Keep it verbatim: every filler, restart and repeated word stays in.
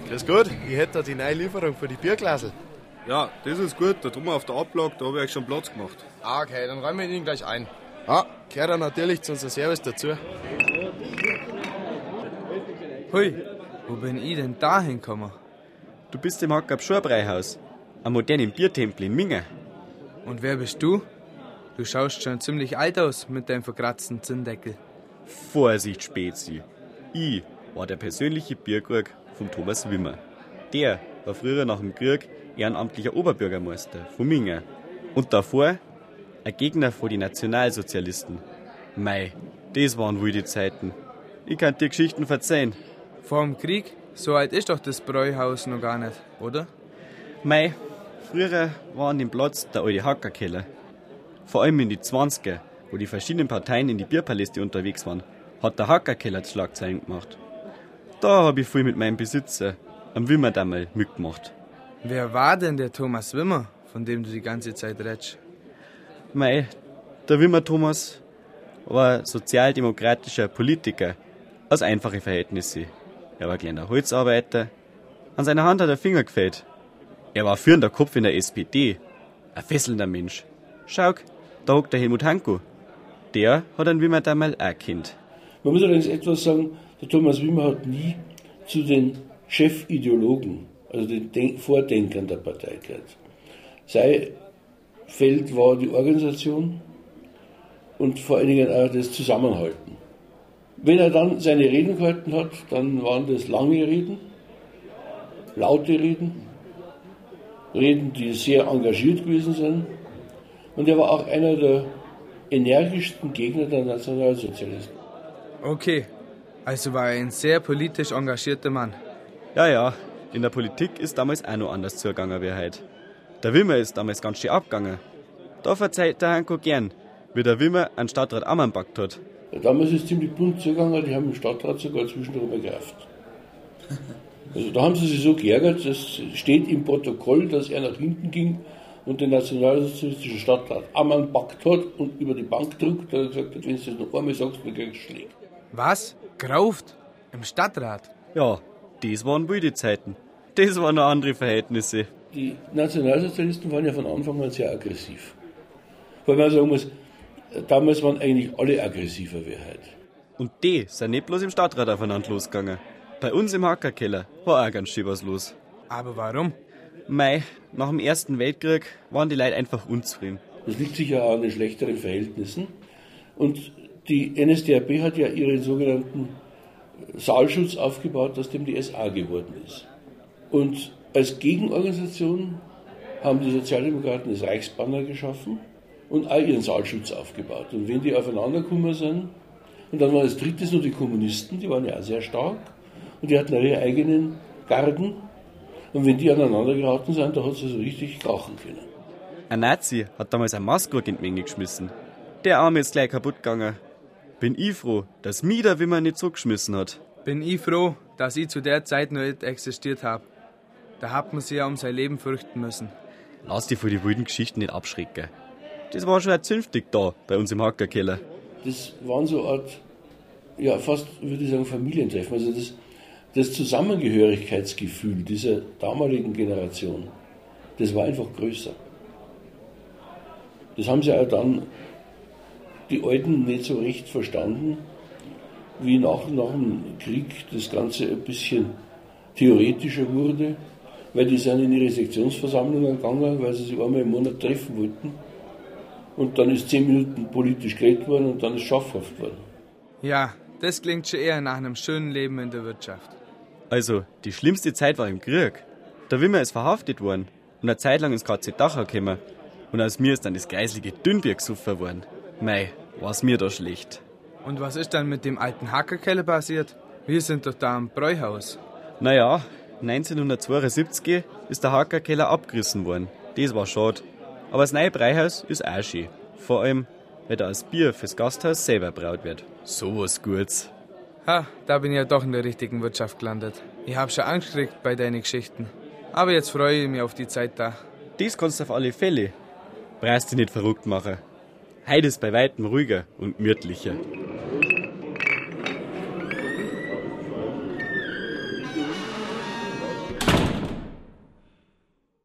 Grüß Gott, ich hätte da die neue Lieferung für die Bierglasel. Ja, das ist gut. Da tun wir auf der Ablage, da habe ich euch schon Platz gemacht. Ah, okay, dann räumen wir ihn gleich ein. Ah, gehört ja natürlich zu unserem Service dazu. Hui, wo bin ich denn da hingekommen? Du bist im Hackab Schorbreihaus, am modernen Biertempel in Minge. Und wer bist du? Du schaust schon ziemlich alt aus mit deinem verkratzten Zinndeckel. Vorsicht, Spezi. Ich war der persönliche Bierkrug von Thomas Wimmer. Der war früher nach dem Krieg ehrenamtlicher Oberbürgermeister von Minge. Und davor ein Gegner von den Nationalsozialisten. Mei, das waren wohl die Zeiten. Ich kann dir Geschichten verzeihen. Vor dem Krieg? So alt ist doch das Bräuhaus noch gar nicht, oder? Mei, früher war an dem Platz der alte Hackerkeller. Vor allem in die zwanziger, wo die verschiedenen Parteien in die Bierpaläste unterwegs waren, hat der Hackerkeller die Schlagzeilen gemacht. Da hab ich viel mit meinem Besitzer, am Wimmer damals, mitgemacht. Wer war denn der Thomas Wimmer, von dem du die ganze Zeit redest? Mei, der Wimmer Thomas war sozialdemokratischer Politiker aus einfachen Verhältnissen. Er war kleiner Holzarbeiter. An seiner Hand hat er Finger gefällt. Er war führender Kopf in der S P D. Ein fesselnder Mensch. Schau, da hockt der Helmut Hanko. Der hat einen Wimmer damals auch gekannt. Man muss allerdings etwas sagen, der Thomas Wimmer hat nie zu den Chefideologen, also den Denk- Vordenkern der Partei gehört. Sein Feld war die Organisation und vor allen Dingen auch das Zusammenhalten. Wenn er dann seine Reden gehalten hat, dann waren das lange Reden, laute Reden, Reden, die sehr engagiert gewesen sind. Und er war auch einer der energischsten Gegner der Nationalsozialisten. Okay, also war er ein sehr politisch engagierter Mann. Ja, ja, in der Politik ist damals auch noch anders zugegangen wie heute. Der Wimmer ist damals ganz schön abgegangen. Da verzeiht der Hanko gern, wie der Wimmer einen Stadtrat anpackt hat. Damals ist es ziemlich bunt zugegangen, die haben den Stadtrat sogar zwischendurch begreift. Also da haben sie sich so geärgert, es steht im Protokoll, dass er nach hinten ging und den nationalsozialistischen Stadtrat anpackt hat und über die Bank drückt und gesagt hat, wenn du das noch einmal sagst, dann kriegst du Schläge. Was? Gerauft? Im Stadtrat? Ja, das waren wilde Zeiten. Das waren noch andere Verhältnisse. Die Nationalsozialisten waren ja von Anfang an sehr aggressiv. Weil man sagen muss, damals waren eigentlich alle aggressiver wie heute. Und die sind nicht bloß im Stadtrat aufeinander losgegangen. Bei uns im Hackerkeller war auch ganz schön was los. Aber warum? Mei, nach dem Ersten Weltkrieg waren die Leute einfach unzufrieden. Das liegt sicher auch an den schlechteren Verhältnissen. Und die N S D A P hat ja ihren sogenannten Saalschutz aufgebaut, aus dem die S A geworden ist. Und als Gegenorganisation haben die Sozialdemokraten das Reichsbanner geschaffen und auch ihren Saalschutz aufgebaut. Und wenn die aufeinander gekommen sind, und dann waren als drittes nur die Kommunisten, die waren ja auch sehr stark, und die hatten ihre eigenen Garden. Und wenn die aneinander geraten sind, da hat es also richtig krachen können. Ein Nazi hat damals ein Maßkrug in die Menge geschmissen. Der Arme ist gleich kaputt gegangen. Bin ich froh, dass mich der Wimmer nicht zurückgeschmissen hat. Bin ich froh, dass ich zu der Zeit noch nicht existiert habe. Da hat man sich ja um sein Leben fürchten müssen. Lass dich von den wilden Geschichten nicht abschrecken. Das war schon ein zünftig da, bei uns im Hackerkeller. Das waren so eine Art, ja fast, würde ich sagen, Familientreffen. Also das, das Zusammengehörigkeitsgefühl dieser damaligen Generation, das war einfach größer. Das haben sie auch dann die Alten nicht so recht verstanden, wie nach, nach dem Krieg das Ganze ein bisschen theoretischer wurde, weil die sind in ihre Sektionsversammlungen gegangen, weil sie sich einmal im Monat treffen wollten. Und dann ist zehn Minuten politisch geredet worden und dann ist schafhaft worden. Ja, das klingt schon eher nach einem schönen Leben in der Wirtschaft. Also, die schlimmste Zeit war im Krieg. Der Wimmer ist verhaftet worden und eine Zeit lang ins K Z Dachau gekommen. Und aus mir ist dann das greislige Dünnbier gesoffen worden. Mei, war's mir da schlecht. Und was ist dann mit dem alten Hackerkeller passiert? Wir sind doch da am Bräuhaus. Naja, neunzehnhundertzweiundsiebzig ist der Hackerkeller abgerissen worden. Das war schade. Aber das neue Bräuhaus ist auch schön. Vor allem, weil da das Bier fürs Gasthaus selber braut wird. So was Gutes. Ha, da bin ich ja doch in der richtigen Wirtschaft gelandet. Ich hab schon Angst gekriegt bei deinen Geschichten. Aber jetzt freue ich mich auf die Zeit da. Das kannst du auf alle Fälle. Brauchst dich nicht verrückt machen. Heute ist bei weitem ruhiger und gemütlicher.